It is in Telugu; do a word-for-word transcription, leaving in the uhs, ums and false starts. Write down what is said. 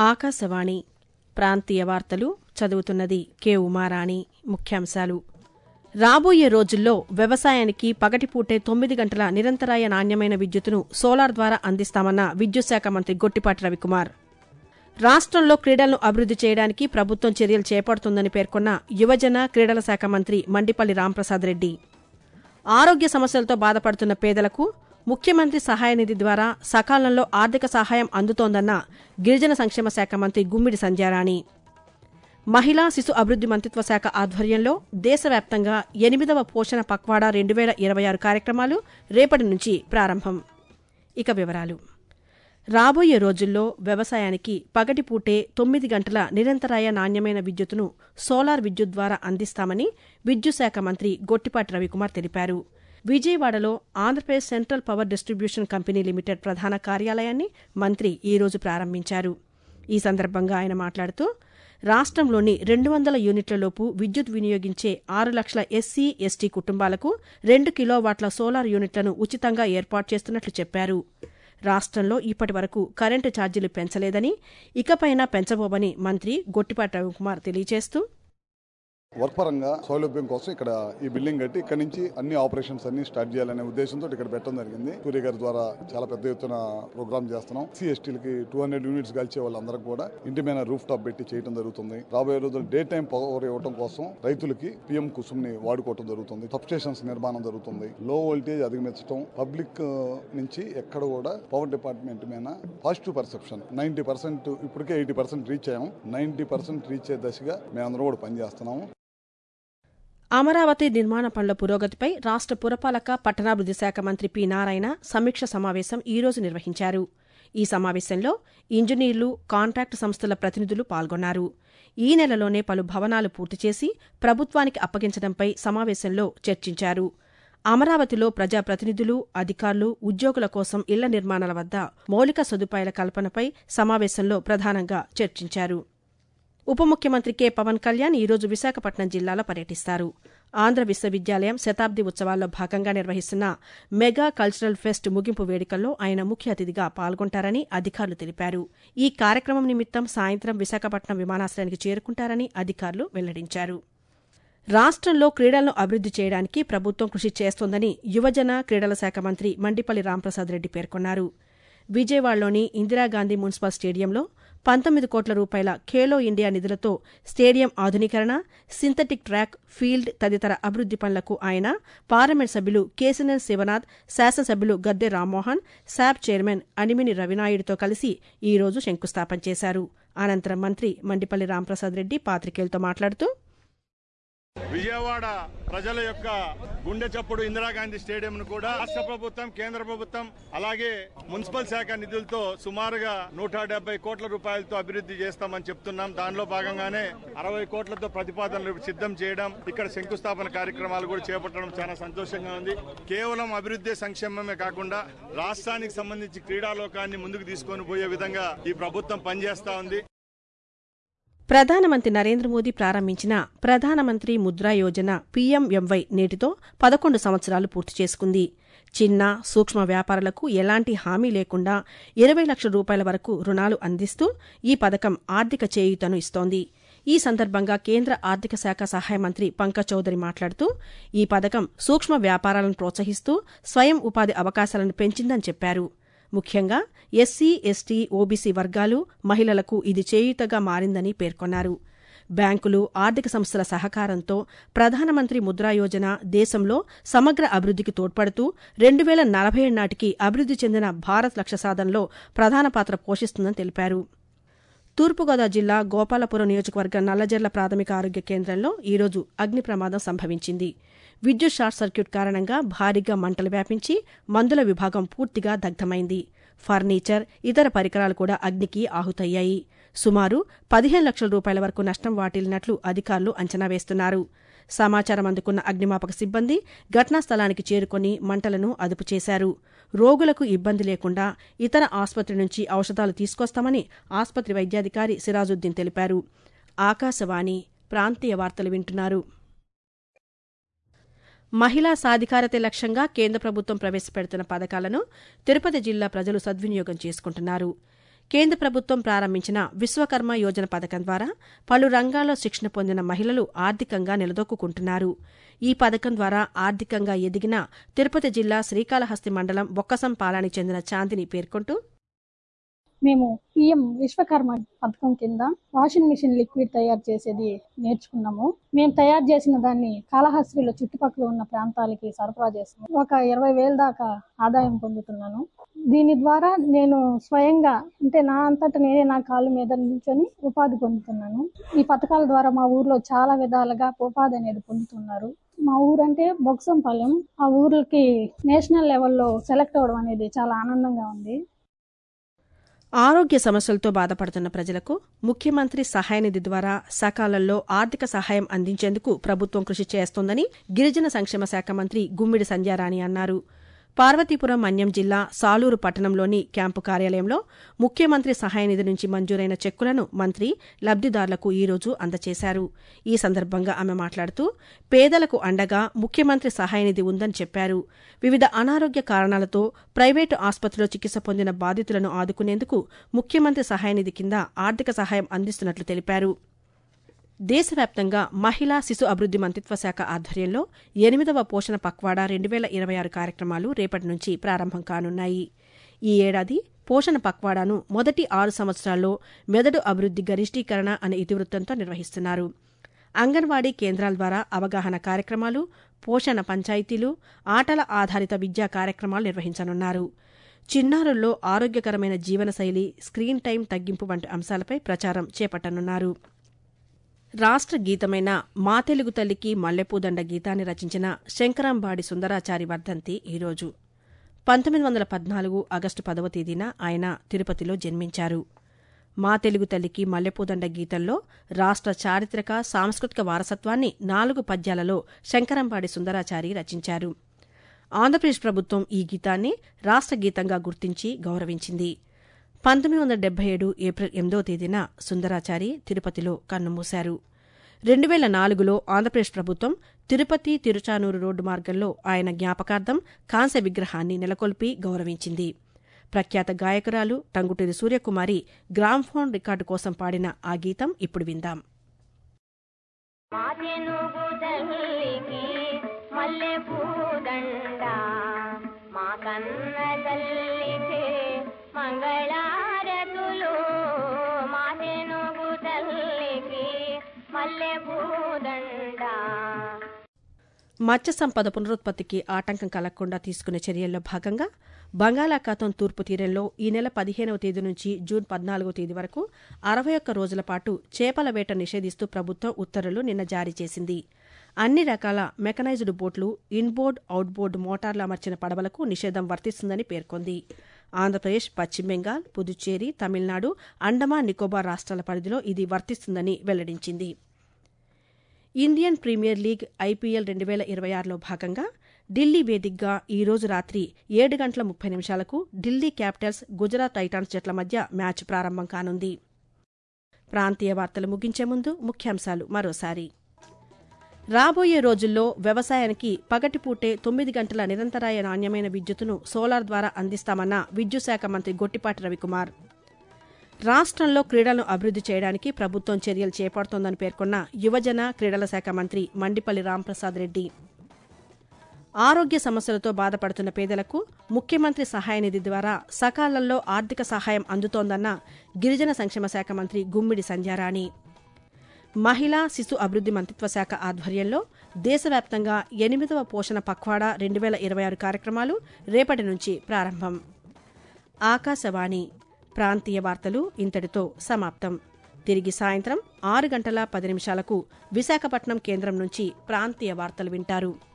ఆకాశవాణి ప్రాంతీయ వార్తలు చదువుతున్నది కె ఉమారాణి. ముఖ్యాంశాలు: రాబోయే రోజుల్లో వ్యవసాయానికి పగటిపూటే తొమ్మిది గంటల నిరంతరాయ నాణ్యమైన విద్యుత్తును సోలార్ ద్వారా అందిస్తామన్న విద్యుత్ శాఖ మంత్రి గొట్టిపాటి రవికుమార్. రాష్ట్రంలో క్రీడలను అభివృద్ది చేయడానికి ప్రభుత్వం చర్యలు చేపడుతుందని పేర్కొన్న యువజన క్రీడల శాఖ మంత్రి మండిపల్లి రాంప్రసాద్ రెడ్డి. ఆరోగ్య సమస్యలతో బాధపడుతున్న పేదలకు ముఖ్యమంత్రి సహాయనిధి ద్వారా సకాలంలో ఆర్థిక సహాయం అందుతోందన్న గిరిజన సంక్షేమ శాఖ మంత్రి గుమ్మిడి సంధ్యారాణి. మహిళా శిశు అభివృద్ది మంత్రిత్వ శాఖ ఆధ్వర్యంలో దేశవ్యాప్తంగా ఎనిమిదవ పోషణ పక్వాడా రెండు వేల ఇరవై ఆరు కార్యక్రమాలు రేపటి నుంచి ప్రారంభం. ఇక వివరాలు: రాబోయే రోజుల్లో వ్యవసాయానికి పగటిపూటే తొమ్మిది గంటల నిరంతరాయ నాణ్యమైన విద్యుత్తును సోలార్ విద్యుత్ ద్వారా అందిస్తామని విద్యుత్ శాఖ మంత్రి గొట్టిపాటి రవికుమార్ తెలిపారు. విజయవాడలో Andhra Pradesh central power distribution company limited ప్రధాన కార్యాలయాన్ని మంత్రి ఈ రోజు ప్రారంభించారు. ఈ సందర్భంగా ఆయన మాట్లాడుతూ, రాష్ట్రంలోని రెండు వందల యూనిట్లలోపు విద్యుత్ వినియోగించే ఆరు లక్షల ఎస్సీ ఎస్టీ కుటుంబాలకు రెండు కిలోవాట్ల సోలార్ యూనిట్లను ఉచితంగా ఏర్పాటు చేస్తున్నట్లు చెప్పారు. రాష్ట్రంలో ఇప్పటి వరకు కరెంటు ఛార్జీలు పెంచలేదని, ఇకపైనా పెంచబోమని మంత్రి గొట్టిపాటి రవికుమార్ తెలియజేస్తూ, వర్క్ పరంగా సౌలభ్యం కోసం ఇక్కడ ఈ బిల్డింగ్ కట్టి ఇక్కడ నుంచి అన్ని ఆపరేషన్స్ అన్ని స్టార్ట్ చేయాలనే ఉద్దేశంతో ఇక్కడ పెట్టడం జరిగింది. సూర్య గారి ద్వారా చాలా పెద్ద ఎత్తున ప్రోగ్రామ్ చేస్తున్నాం. సిఎస్టీలకి టూ హండ్రెడ్ యూనిట్స్ కలిసే వాళ్ళందరికీ కూడా ఇంటి మీద రూఫ్ టాప్ పెట్టి చేయడం జరుగుతుంది. రాబోయే రోజులు డే టైం పవర్ ఇవ్వడం కోసం రైతులకి పిఎం కుసుమ్ ని వాడుకోవడం జరుగుతుంది. సబ్ స్టేషన్స్ నిర్మాణం జరుగుతుంది. లో వోల్టేజ్ అధిగమించడం, పబ్లిక్ నుంచి ఎక్కడ కూడా పవర్ డిపార్ట్మెంట్ మీద పాజిటివ్ పర్సెప్షన్ నైన్టీ పర్సెంట్ ఇప్పటికే ఎయిటీ పర్సెంట్ రీచ్ అయ్యాము. నైన్టీ పర్సెంట్ రీచ్ అయ్యే దశగా మేమందరం కూడా పనిచేస్తున్నాము. అమరావతి నిర్మాణ పనుల పురోగతిపై రాష్ట్ర పురపాలక పట్టణాభివృద్ది శాఖ మంత్రి పి నారాయణ సమీక్ష సమావేశం ఈ రోజు నిర్వహించారు. ఈ సమావేశంలో ఇంజనీర్లు, కాంట్రాక్టు సంస్థల ప్రతినిధులు పాల్గొన్నారు. ఈ నెలలోనే పలు భవనాలు పూర్తి చేసి ప్రభుత్వానికి అప్పగించడంపై సమావేశంలో చర్చించారు. అమరావతిలో ప్రజాప్రతినిధులు, అధికారులు, ఉద్యోగుల కోసం ఇళ్ల నిర్మాణాల వద్ద మౌలిక సదుపాయాల కల్పనపై సమావేశంలో ప్రధానంగా చర్చించారు. ఉప ముఖ్యమంత్రి కె పవన్ కళ్యాణ్ ఈరోజు విశాఖపట్నం జిల్లాలో పర్యటిస్తారు. ఆంధ్ర విశ్వవిద్యాలయం శతాబ్ది ఉత్సవాల్లో భాగంగా నిర్వహిస్తున్న మెగా కల్చరల్ ఫెస్ట్ ముగింపు వేడుకల్లో ఆయన ముఖ్య అతిథిగా పాల్గొంటారని అధికారులు తెలిపారు. ఈ కార్యక్రమం నిమిత్తం సాయంత్రం విశాఖపట్నం విమానాశ్రయానికి చేరుకుంటారని అధికారులు వెల్లడించారు. రాష్ట్రంలో క్రీడలను అభివృద్ది చేయడానికి ప్రభుత్వం కృషి చేస్తోందని యువజన క్రీడల శాఖ మంత్రి మండిపల్లి రాంప్రసాద్ రెడ్డి పేర్కొన్నారు. విజయవాడలోని ఇందిరాగాంధీ మున్సిపల్ స్టేడియంలో పంతొమ్మిది కోట్ల రూపాయల ఖేలో ఇండియా నిధులతో స్టేడియం ఆధునీకరణ, సింథటిక్ ట్రాక్, ఫీల్డ్ తదితర అభివృద్ది పనులకు ఆయన పార్లమెంట్ సభ్యులు కేశినేని శివనాథ్, శాసనసభ్యులు గద్దె రామ్మోహన్, శాప్ చైర్మన్ అనిమిని రవినాయుడుతో కలిసి ఈ రోజు శంకుస్థాపన చేశారు. అనంతరం మంత్రి మండిపల్లి రాంప్రసాద్ రెడ్డి పాతికేయులతో మాట్లాడుతూ, విజయవాడ ప్రజల యొక్క గుండె చప్పుడు ఇందిరాగాంధీ స్టేడియం ను కూడా రాష్ట్ర ప్రభుత్వం, కేంద్ర ప్రభుత్వం అలాగే మున్సిపల్ శాఖ నిధులతో సుమారుగా నూట డెబ్బై కోట్ల రూపాయలతో అభివృద్ది చేస్తామని చెప్తున్నాం. దానిలో భాగంగానే అరవై కోట్లతో ప్రతిపాదనలు సిద్ధం చేయడం, ఇక్కడ శంకుస్థాపన కార్యక్రమాలు కూడా చేపట్టడం చాలా సంతోషంగా ఉంది. కేవలం అభివృద్ధి సంక్షేమమే కాకుండా రాష్ట్రానికి సంబంధించి క్రీడాలోకాన్ని ముందుకు తీసుకొని పోయే విధంగా ఈ ప్రభుత్వం పనిచేస్తా ఉంది. ప్రధానమంత్రి నరేంద్ర మోదీ ప్రారంభించిన ప్రధానమంత్రి ముద్రా యోజన పీఎంఎంవై నేటితో పదకొండు సంవత్సరాలు పూర్తి చేసుకుంది. చిన్న, సూక్ష్మ వ్యాపారులకు ఎలాంటి హామీ లేకుండా ఇరవై లక్షల రూపాయల వరకు రుణాలు అందిస్తూ ఈ పథకం ఆర్థిక చేయూతను ఇస్తోంది. ఈ సందర్భంగా కేంద్ర ఆర్థిక శాఖ సహాయ మంత్రి పంకజ్ చౌదరి మాట్లాడుతూ, ఈ పథకం సూక్ష్మ వ్యాపారాలను ప్రోత్సహిస్తూ స్వయం ఉపాధి అవకాశాలను పెంచిందని చెప్పారు. ముఖ్యంగా ఎస్సీ, ఎస్టీ, ఓబీసీ వర్గాలు, మహిళలకు ఇది చేయూతగా మారిందని పేర్కొన్నారు. బ్యాంకులు, ఆర్థిక సంస్థల సహకారంతో ప్రధానమంత్రి ముద్రా యోజన దేశంలో సమగ్ర అభివృద్దికి తోడ్పడుతూ రెండు వేల నలభై ఏడు నాటికి అభివృద్ది చెందిన భారత్ లక్ష్య సాధనలో ప్రధాన పాత్ర పోషిస్తుందని తెలిపారు. తూర్పుగోదావరి జిల్లా గోపాలపురం నియోజకవర్గం నల్లజర్ల ప్రాథమిక ఆరోగ్య కేంద్రంలో ఈరోజు అగ్ని ప్రమాదం సంభవించింది. విద్యుత్ షార్ట్ సర్క్యూట్ కారణంగా భారీగా మంటలు వ్యాపించి మందుల విభాగం పూర్తిగా దగ్ధమైంది. ఫర్నిచర్, ఇతర పరికరాలు కూడా అగ్నికి ఆహుతయ్యాయి. సుమారు పదిహేను లక్షల రూపాయల వరకు నష్టం వాటిల్లినట్లు అధికారులు అంచనా వేస్తున్నారు. సమాచారం అందుకున్న అగ్నిమాపక సిబ్బంది ఘటనా స్థలానికి చేరుకుని మంటలను అదుపు చేశారు. రోగులకు ఇబ్బంది లేకుండా ఇతర ఆసుపత్రి నుంచి ఔషధాలు తీసుకొస్తామని ఆసుపత్రి వైద్యాధికారి సిరాజుద్దీన్ తెలిపారు. ఆకాశవాణి ప్రాంతీయ వార్తలు వింటున్నారు. మహిళా సాధికారతే లక్ష్యంగా కేంద్ర ప్రభుత్వం ప్రవేశపెడుతున్న పథకాలను తిరుపతి జిల్లా ప్రజలు సద్వినియోగం చేసుకుంటున్నారు. కేంద్ర ప్రభుత్వం ప్రారంభించిన విశ్వకర్మ యోజన పథకం ద్వారా పలు రంగాల్లో శిక్షణ పొందిన మహిళలు ఆర్థికంగా నిలదొక్కుంటున్నారు. ఈ పథకం ద్వారా ఆర్థికంగా ఎదిగిన తిరుపతి జిల్లా శ్రీకాళహస్తి మండలం బొక్కసం పాలానికి చెందిన చాందిని పేర్కొంటూ, మేము పీఎం విశ్వకర్మ పథకం కింద వాషింగ్ మిషన్ లిక్విడ్ తయారు చేసేది నేర్చుకున్నాము. మేము తయారు చేసిన దాన్ని కాళహస్తిలో చుట్టుపక్కల ఉన్న ప్రాంతాలకి సరఫరా చేస్తున్నాం. ఒక ఇరవై వేల దాకా ఆదాయం పొందుతున్నాను. దీని ద్వారా నేను స్వయంగా అంటే నా అంతటా నేనే నా కాళ్ళ మీద నిల్చొని ఉపాధి పొందుతున్నాను. ఈ పథకాల ద్వారా మా ఊర్లో చాలా విధాలుగా ఉపాధి అనేది పొందుతున్నారు. మా ఊరు అంటే బొక్సంపాలెం. ఆ ఊర్లకి నేషనల్ లెవెల్లో సెలెక్ట్ అవ్వడం అనేది చాలా ఆనందంగా ఉంది. ఆరోగ్య సమస్యలతో బాధపడుతున్న ప్రజలకు ముఖ్యమంత్రి సహాయనిధి ద్వారా సకాలంలో ఆర్థిక సహాయం అందించేందుకు ప్రభుత్వం కృషి చేస్తోందని గిరిజన సంక్షేమ శాఖ మంత్రి గుమ్మిడి సంధ్యారాణి అన్నారు. పార్వతీపురం మన్యం జిల్లా సాలూరు పట్టణంలోని క్యాంపు కార్యాలయంలో ముఖ్యమంత్రి సహాయనిధి నుంచి మంజూరైన చెక్కులను మంత్రి లబ్దిదారులకు ఈరోజు అందజేశారు. ఈ సందర్భంగా ఆమె మాట్లాడుతూ, పేదలకు అండగా ముఖ్యమంత్రి సహాయనిధి ఉందని చెప్పారు. వివిధ అనారోగ్య కారణాలతో ప్రైవేటు ఆసుపత్రిలో చికిత్స పొందిన బాధితులను ఆదుకునేందుకు ముఖ్యమంత్రి సహాయనిధి కింద ఆర్థిక సహాయం అందిస్తున్నట్లు తెలిపారు. దేశవ్యాప్తంగా మహిళా శిశు అభివృద్ది మంత్రిత్వ శాఖ ఆధ్వర్యంలో ఎనిమిదవ పోషణ పక్వాడా రెండు వేల ఇరవై ఆరు కార్యక్రమాలు రేపటి నుంచి ప్రారంభం కానున్నాయి. ఈ ఏడాది పోషణ పక్వాడాను మొదటి ఆరు సంవత్సరాల్లో మెదడు అభివృద్ది గరిష్టీకరణ అనే ఇతివృత్తంతో నిర్వహిస్తున్నారు. అంగన్వాడీ కేంద్రాల ద్వారా అవగాహన కార్యక్రమాలు, పోషణ పంచాయతీలు, ఆటల ఆధారిత విద్యా కార్యక్రమాలు నిర్వహించనున్నారు. చిన్నారుల్లో ఆరోగ్యకరమైన జీవనశైలి, స్క్రీన్ టైం తగ్గింపు వంటి అంశాలపై ప్రచారం చేపట్టనున్నారు. రాష్ట్ర గీతమైన మా తెలుగు తల్లికి మల్లెపూదండ గీతాన్ని రచించిన శంకరాంబాడి సుందరాచారి వర్ధంతి ఈరోజు. పంతొమ్మిది వందల పద్నాలుగు ఆగస్టు పదవ తేదీన ఆయన తిరుపతిలో జన్మించారు. మా తెలుగు తల్లికి మల్లెపూదండ గీతంలో రాష్ట్ర చారిత్రక సాంస్కృతిక వారసత్వాన్ని నాలుగు పద్యాలలో శంకరంబాడి సుందరాచారి రచించారు. ఆంధ్రప్రదేశ్ ప్రభుత్వం ఈ గీతాన్ని రాష్ట్ర గీతంగా గుర్తించి గౌరవించింది. పంతొమ్మిది వందల డెబ్బై ఏడు ఏప్రిల్ ఎనిమిదవ తేదీన సుందరాచారి తిరుపతిలో కన్నుమూశారు. రెండు వేల నాలుగులో ఆంధ్రప్రదేశ్ ప్రభుత్వం తిరుపతి తిరుచానూరు రోడ్డు మార్గంలో ఆయన జ్ఞాపకార్థం కాంస్య విగ్రహాన్ని నెలకొల్పి గౌరవించింది. ప్రఖ్యాత గాయకురాలు టంగుటూరి సూర్యకుమారి గ్రామ్ఫోన్ రికార్డు కోసం పాడిన ఆ గీతం ఇప్పుడు విందాం. మంగళారతులు మాతెనుగు తల్లికి మల్లెపూదండ. మత్స్య సంపద పునరుత్పత్తికి ఆటంకం కలగకుండా తీసుకునే చర్యల్లో భాగంగా బంగాళాఖాతం తూర్పు తీరంలో ఈ నెల పదిహేనవ తేదీ నుంచి జూన్ పద్నాలుగవ తేదీ వరకు అరవై ఒక్క రోజుల పాటు చేపల వేట నిషేధిస్తూ ప్రభుత్వం ఉత్తర్వులు నిన్న జారీ చేసింది. అన్ని రకాల మెకనైజ్డ్ బోట్లు, ఇన్బోర్డ్, అవుట్బోర్డ్ మోటార్లు అమర్చిన పడవలకు నిషేధం వర్తిస్తుందని పేర్కొంది. ఆంధ్రప్రదేశ్, పశ్చిమ బెంగాల్, పుదుచ్చేరి, తమిళనాడు, అండమాన్ నికోబార్ రాష్ట్రాల పరిధిలో ఇది వర్తిస్తుందని వెల్లడించింది. ఇండియన్ ప్రీమియర్ లీగ్ ఐపీఎల్ రెండు వేల ఇరవై ఆరులో భాగంగా ఢిల్లీ వేదికగా ఈ రోజు రాత్రి ఏడు గంటల ముప్పై నిమిషాలకు ఢిల్లీ క్యాపిటల్స్, గుజరాత్ టైటాన్స్ జట్ల మధ్య మ్యాచ్ ప్రారంభం కానుంది. ప్రాంతీయ వార్తలు ముగించే ముందు ముఖ్యాంశాలు మరోసారి. రాబోయే రోజుల్లో వ్యవసాయానికి పగటిపూటే తొమ్మిది గంటల నిరంతరాయ నాణ్యమైన విద్యుత్తును సోలార్ ద్వారా అందిస్తామన్న విద్యుత్ శాఖ మంత్రి గొట్టిపాటి రవికుమార్. రాష్ట్రంలో క్రీడలను అభివృద్ది చేయడానికి ప్రభుత్వం చర్యలు చేపడుతోందని పేర్కొన్న యువజన క్రీడల శాఖ మంత్రి మండిపల్లి రాంప్రసాద్ రెడ్డి. ఆరోగ్య సమస్యలతో బాధపడుతున్న పేదలకు ముఖ్యమంత్రి సహాయనిధి ద్వారా సకాలంలో ఆర్థిక సహాయం అందుతోందన్న గిరిజన సంక్షేమ శాఖ మంత్రి గుమ్మిడి సంధ్యారాణి. మహిళా శిశు అభివృద్ది మంత్రిత్వ శాఖ ఆధ్వర్యంలో దేశవ్యాప్తంగా ఎనిమిదవ పోషణ పక్వాడా రెండు వేల ఇరవై ఆరు కార్యక్రమాలు రేపటి నుంచి ప్రారంభం. ఆకాశవాణి ప్రాంతీయ వార్తలు ఇంతటితో సమాప్తం. తిరిగి సాయంత్రం ఆరు గంటల పది నిమిషాలకు విశాఖపట్నం కేంద్రం నుంచి ప్రాంతీయ వార్తలు వింటారు.